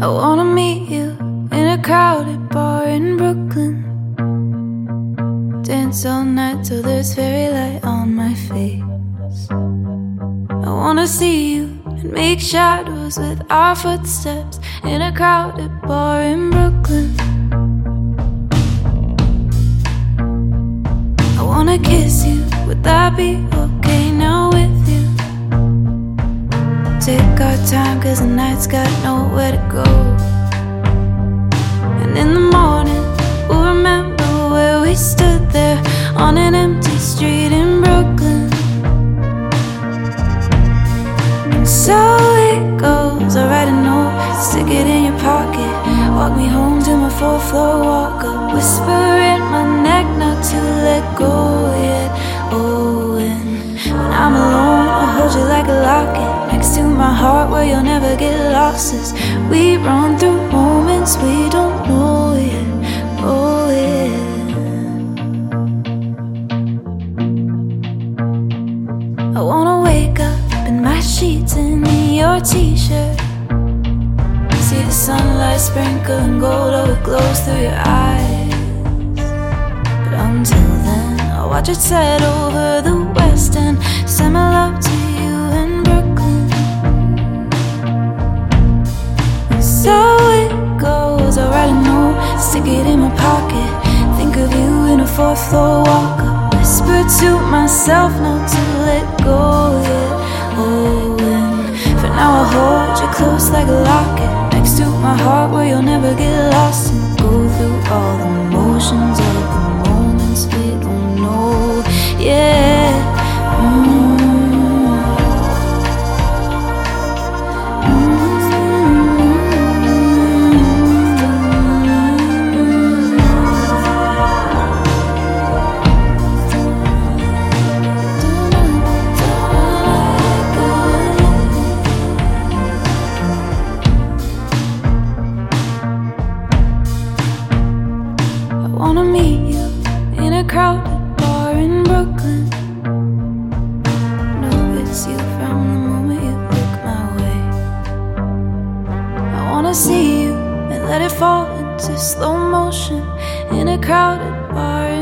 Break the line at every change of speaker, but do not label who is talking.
I wanna meet you in a crowded bar in Brooklyn. Dance all night till there's fairy light on my face. I wanna see you and make shadows with our footsteps in a crowded bar in Brooklyn. I wanna kiss you, would that be okay now with you? Take our time cause the night's got nowhere to go. And in the morning we'll remember where we stood there on an empty street in Brooklyn. And so it goes, I'll write a note, stick it in your pocket, walk me home to my 4th floor, walk up, whisper in my neck not to let go yet. Oh, and when I'm alone I'll hold you like a locket next to my heart where you'll never get lost as we run through moments we don't know yet. Oh yeah, I wanna wake up in my sheets in your t-shirt, see the sunlight sprinkling gold, oh it glows through your eyes. But until then I'll watch it set over the west end, send my love to you in Brooklyn. And so it goes, I'll write a note, stick it in my pocket, think of you in a 4th floor walk up, whisper to myself not to let go yet. Oh, and for now I'll hold you close like a locket next to my heart where you'll never get lost and go through all the motions of the moments we don't know. Yeah. I wanna meet you in a crowded bar in Brooklyn. Know it's you from the moment you look my way. I wanna see you and let it fall into slow motion in a crowded bar